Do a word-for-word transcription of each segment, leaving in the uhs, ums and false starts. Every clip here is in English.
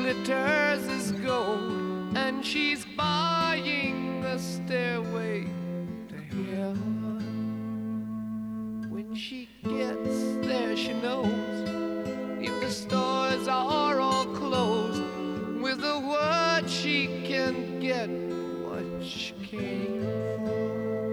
glitters as gold, and she's buying a stairway to heaven. When she gets there, she knows if the stores are all closed, with a word she can get what she came for.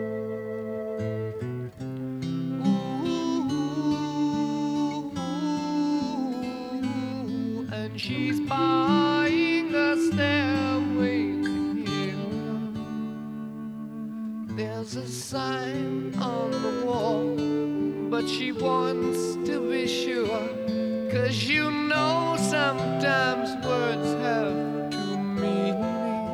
Ooh, and she's buying a stairway to heaven. There's a sign on the wall, but she wants to be sure, 'cause you know sometimes words have two meanings.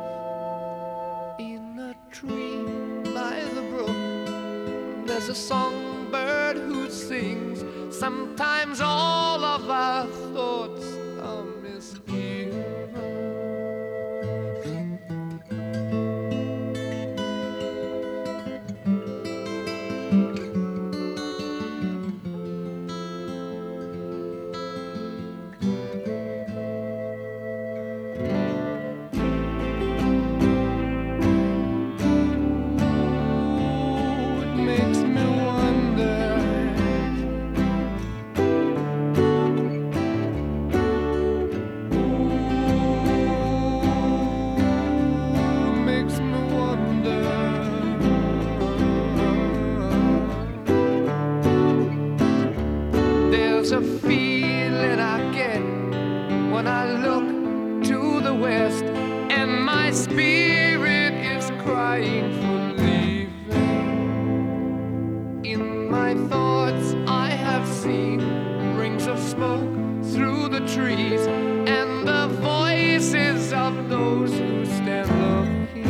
In a tree by the brook, there's a songbird who sings. Sometimes all of our thoughts are misgiven. There's a feeling I get when I look to the west, and my spirit is crying for leaving. In my thoughts I have seen rings of smoke through the trees, and the voices of those who stand looking.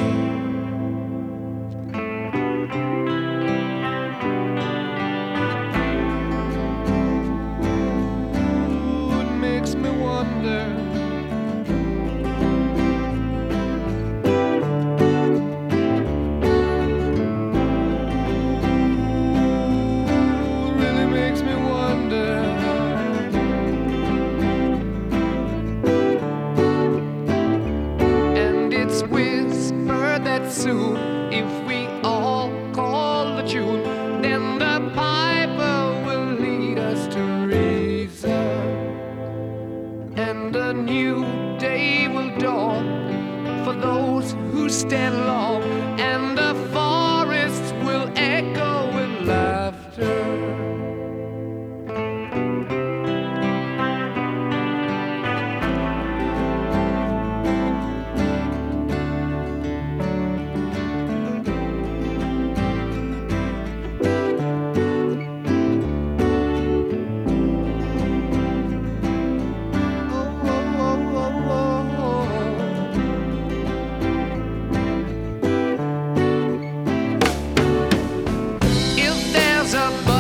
Soon, if we all call the tune, then the piper will lead us to reason, and a new day will dawn for those who stand long, and the forests will echo with laughter.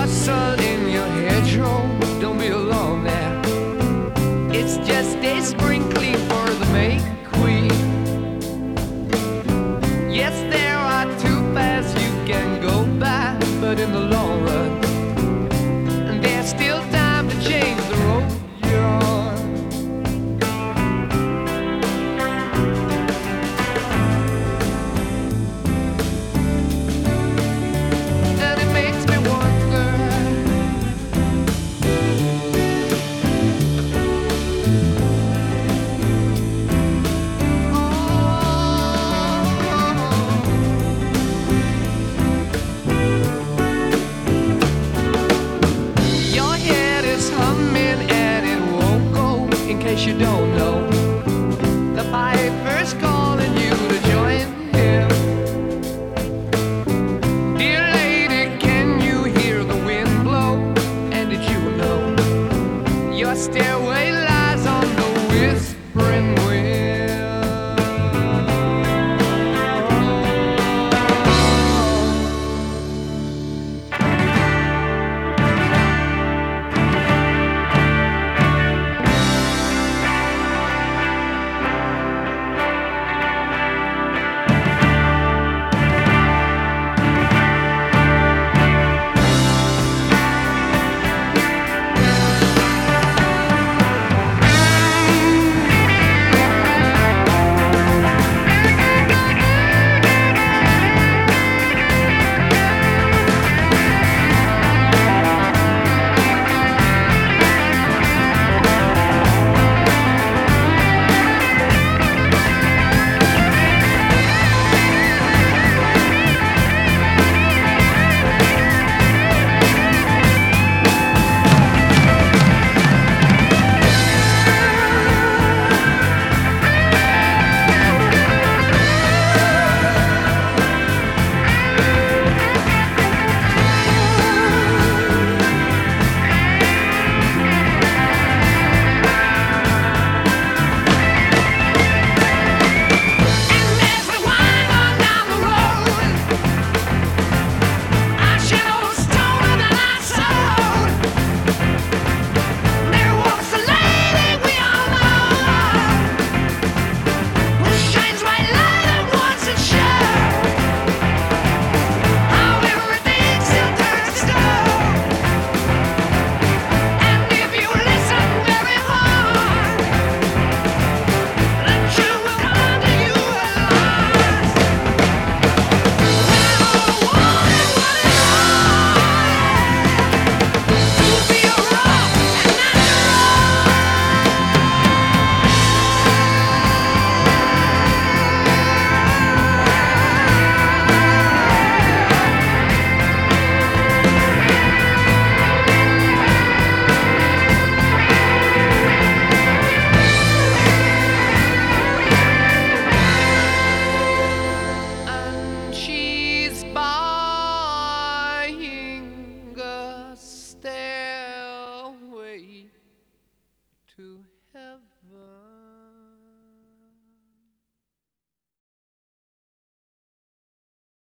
Don't be alone there. It's just a spring.